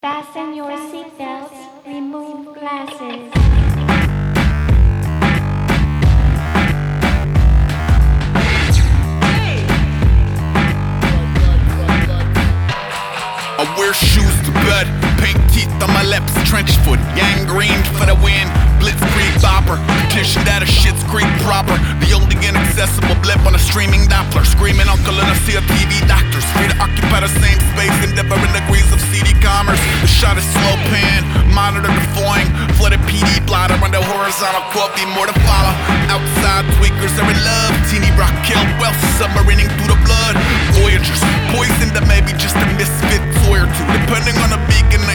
Fasten your seatbelts, remove glasses. I wear shoes to bed, pink teeth on my lips, trench foot, yang green for the win, blitzkrieg bopper, petition that a shit's creek proper, the only inaccessible blip on a streaming Doppler, screaming uncle and I see a TV doctors, free to occupy the same space in different degrees of CD commerce, the shot is slow pan, monitor the foing, flooded PD blotter under horizontal quote, be more to follow, outside tweakers are in love, teeny rock kill wealth, submarining through the blood, voyagers, poisoned to maybe just a misfit toy or two, depending on the beacon